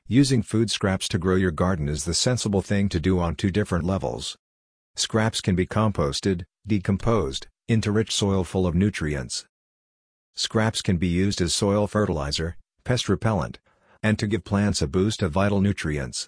Using food scraps to grow your garden is the sensible thing to do on two different levels. Scraps can be composted, decomposed, into rich soil full of nutrients. Scraps can be used as soil fertilizer, pest repellent, and to give plants a boost of vital nutrients.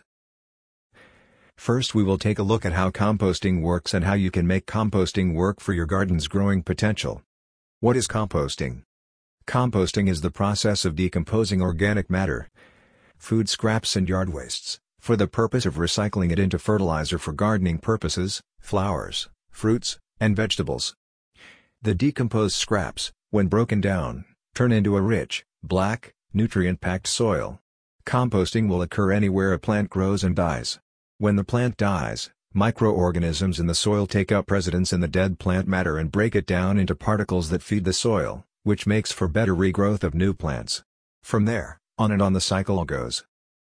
First we will take a look at how composting works and how you can make composting work for your garden's growing potential. What is composting? Composting is the process of decomposing organic matter, food scraps and yard wastes, for the purpose of recycling it into fertilizer for gardening purposes, flowers, fruits, and vegetables. The decomposed scraps, when broken down, turn into a rich, black, nutrient-packed soil. Composting will occur anywhere a plant grows and dies. When the plant dies, microorganisms in the soil take up residence in the dead plant matter and break it down into particles that feed the soil, which makes for better regrowth of new plants. From there, on and on the cycle goes.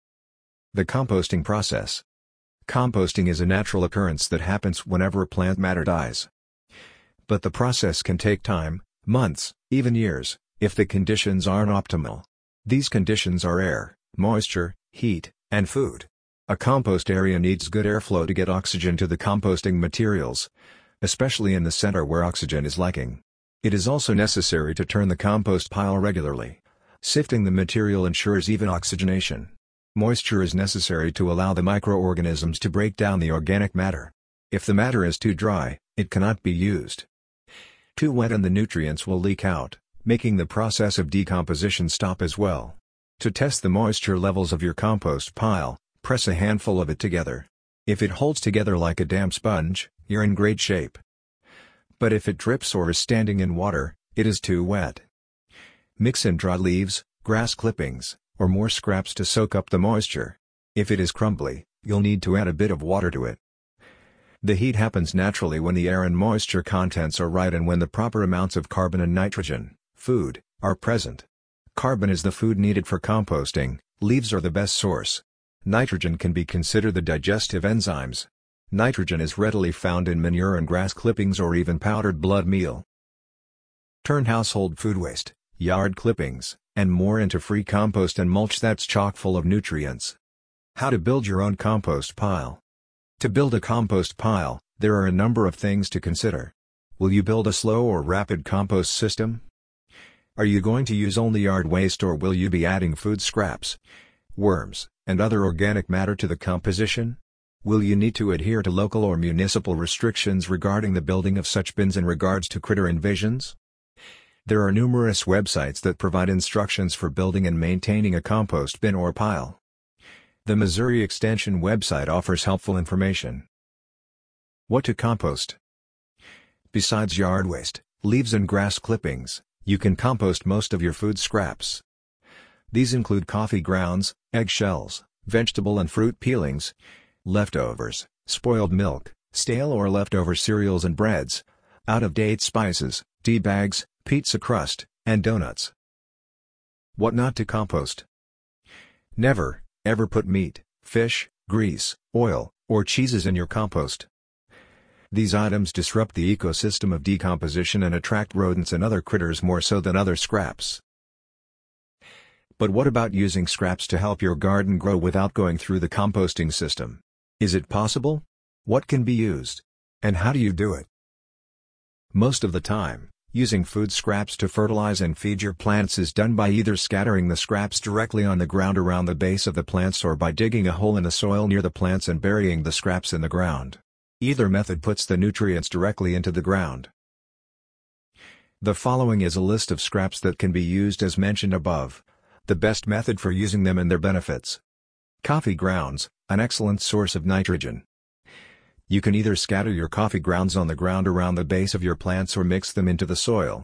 The composting process. Composting is a natural occurrence that happens whenever plant matter dies. But the process can take time, months, even years, if the conditions aren't optimal. These conditions are air, moisture, heat, and food. A compost area needs good airflow to get oxygen to the composting materials, especially in the center where oxygen is lacking. It is also necessary to turn the compost pile regularly. Sifting the material ensures even oxygenation. Moisture is necessary to allow the microorganisms to break down the organic matter. If the matter is too dry, it cannot be used. Too wet and the nutrients will leak out, making the process of decomposition stop as well. To test the moisture levels of your compost pile, press a handful of it together. If it holds together like a damp sponge, you're in great shape. But if it drips or is standing in water, it is too wet. Mix in dry leaves, grass clippings, or more scraps to soak up the moisture. If it is crumbly, you'll need to add a bit of water to it. The heat happens naturally when the air and moisture contents are right and when the proper amounts of carbon and nitrogen, food, are present. Carbon is the food needed for composting, leaves are the best source. Nitrogen can be considered the digestive enzymes. Nitrogen is readily found in manure and grass clippings or even powdered blood meal. Turn household food waste, yard clippings, and more into free compost and mulch that's chock full of nutrients. How to build your own compost pile. To build a compost pile, there are a number of things to consider. Will you build a slow or rapid compost system? Are you going to use only yard waste or will you be adding food scraps, worms, and other organic matter to the composition? Will you need to adhere to local or municipal restrictions regarding the building of such bins in regards to critter invasions? There are numerous websites that provide instructions for building and maintaining a compost bin or pile. The Missouri Extension website offers helpful information. What to compost? Besides yard waste, leaves and grass clippings, you can compost most of your food scraps. These include coffee grounds, eggshells, vegetable and fruit peelings, leftovers, spoiled milk, stale or leftover cereals and breads, out-of-date spices, tea bags, pizza crust, and donuts. What not to compost? Never, ever put meat, fish, grease, oil, or cheeses in your compost. These items disrupt the ecosystem of decomposition and attract rodents and other critters more so than other scraps. But what about using scraps to help your garden grow without going through the composting system? Is it possible? What can be used? And how do you do it? Most of the time, using food scraps to fertilize and feed your plants is done by either scattering the scraps directly on the ground around the base of the plants or by digging a hole in the soil near the plants and burying the scraps in the ground. Either method puts the nutrients directly into the ground. The following is a list of scraps that can be used as mentioned above. The best method for using them and their benefits. Coffee grounds, an excellent source of nitrogen. You can either scatter your coffee grounds on the ground around the base of your plants or mix them into the soil.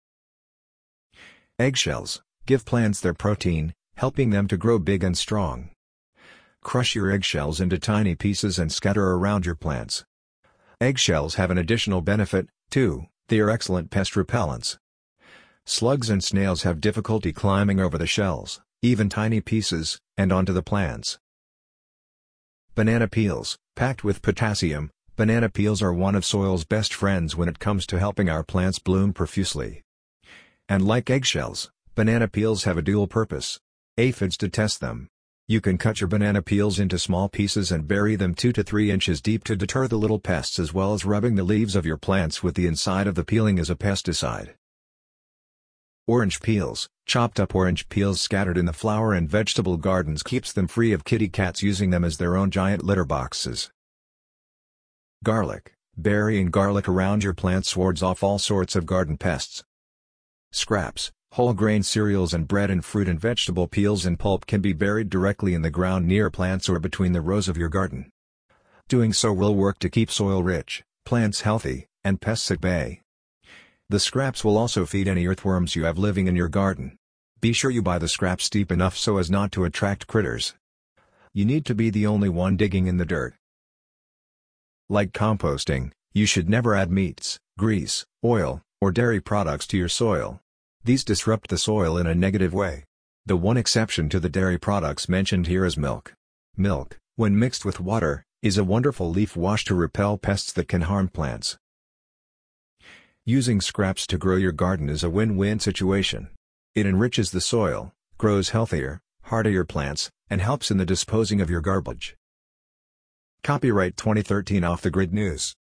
Eggshells, give plants their protein, helping them to grow big and strong. Crush your eggshells into tiny pieces and scatter around your plants. Eggshells have an additional benefit, too, they are excellent pest repellents. Slugs and snails have difficulty climbing over the shells, even tiny pieces, and onto the plants. Banana peels, packed with potassium, banana peels are one of soil's best friends when it comes to helping our plants bloom profusely. And like eggshells, banana peels have a dual purpose. Aphids detest them. You can cut your banana peels into small pieces and bury them 2 to 3 inches deep to deter the little pests, as well as rubbing the leaves of your plants with the inside of the peeling as a pesticide. Orange peels. Chopped up orange peels scattered in the flower and vegetable gardens keeps them free of kitty cats using them as their own giant litter boxes. Garlic. Burying garlic around your plants wards off all sorts of garden pests. Scraps. Whole grain cereals and bread and fruit and vegetable peels and pulp can be buried directly in the ground near plants or between the rows of your garden. Doing so will work to keep soil rich, plants healthy, and pests at bay. The scraps will also feed any earthworms you have living in your garden. Be sure you buy the scraps deep enough so as not to attract critters. You need to be the only one digging in the dirt. Like composting, you should never add meats, grease, oil, or dairy products to your soil. These disrupt the soil in a negative way. The one exception to the dairy products mentioned here is milk. Milk, when mixed with water, is a wonderful leaf wash to repel pests that can harm plants. Using scraps to grow your garden is a win-win situation. It enriches the soil, grows healthier, hardier plants, and helps in the disposing of your garbage. Copyright 2013 Off the Grid News.